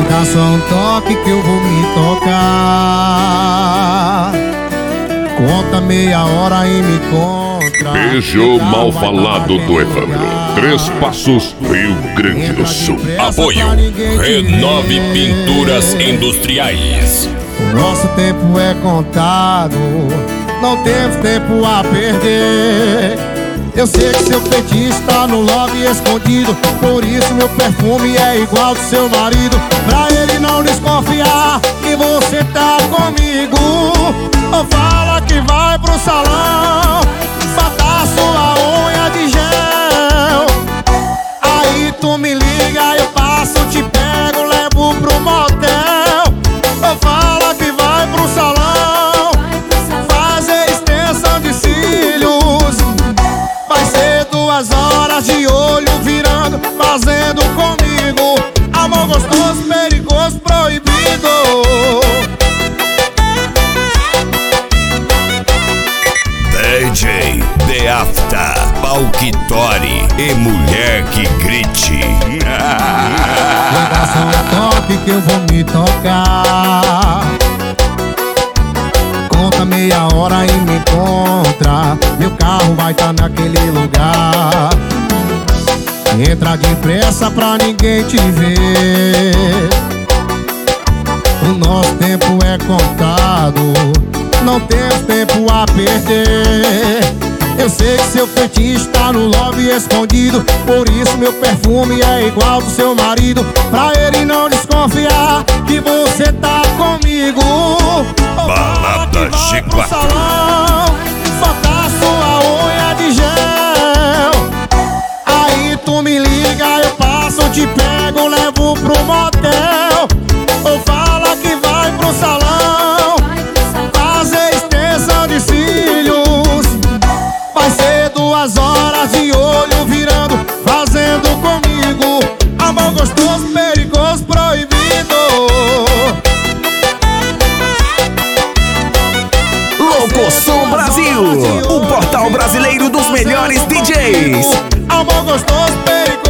Dá só um toque que eu vou me tocar. Conta meia hora e me encontra. Beijo mal falado do Evandro. 3 Passos, Rio Grande do Sul. Apoio Renove Pinturas Industriais. O nosso tempo é contado, não temos tempo a perder. Eu sei que seu feitiço tá no lobby escondido, por isso meu perfume é igual do seu marido. Pra ele não desconfiar que você tá comigo, ou fala que vai pro salão botar sua unha de gel. Aí tu me liga, eu passo, te pego, levo pro motel. Ou fala que vai pro salão fazer extensão de cílios. Vai ser 2 horas de olho virando, fazendo comigo amor gostoso, perigoso, proibido. DJ The After, Palquitori e Mulher que Grite. Dá só um toque que eu vou me tocar. Conta meia hora e me encontra. Meu carro vai tá naquele lugar. Entra depressa pra ninguém te ver. O nosso tempo é contado, não temos tempo a perder. Eu sei que seu feitiço tá no lobby escondido, por isso meu perfume é igual do seu marido. Pra ele não desconfiar que você tá comigo. Balada G4. Botar sua unha de gel. Aí tu me liga, eu passo, te pego, levo pro motel. Ou fala que vai pro salão fazer extensão de cílios. Vai ser 2 horas de olho virando, fazendo comigo amor gostoso, perigoso, proibido. Locosom Brasil, o portal brasileiro dos melhores DJs. Amor gostoso, perigoso.